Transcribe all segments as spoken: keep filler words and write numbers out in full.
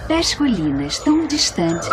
Das colinas tão distantes,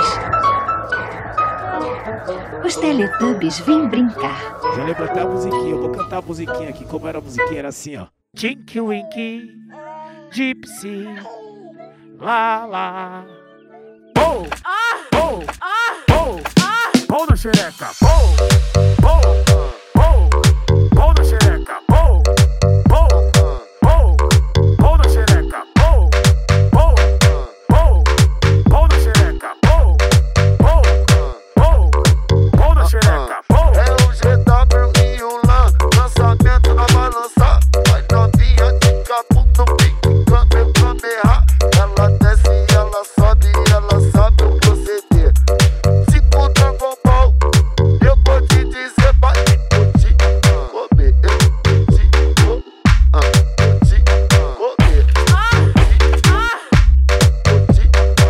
os Teletubbies vêm brincar. Já lembro até a musiquinha, eu vou cantar a musiquinha aqui. Como era a musiquinha? Era assim, ó. Tinky Winky, Gypsy, lá lá. Pou! Pou! Pou! Pou na xereca! Pou! Pou! Pou! Pou na xereca! Pou! Pou! Pou! Pou na xereca! Pou! Pou! Pou! Pou na xereca! Pou! Pou! Pou! Pou na xereca! Pou! É o G W e o Lan, lançamento a balançar. Vai novinha de caputo, pique, câmbio, câmera. Ela desce, ela sobe, ela sabe o proceder. Tipo Dragon Ball, eu vou te dizer, vai te comer, eu te vou, ah, eu te comer, eu te comer, eu te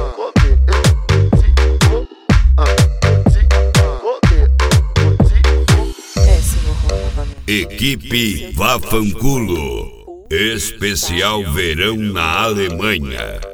vou, ah, eu te comer, eu te vou. Péssimo rom novamente. Equipe Vafanculo, especial verão na Alemanha.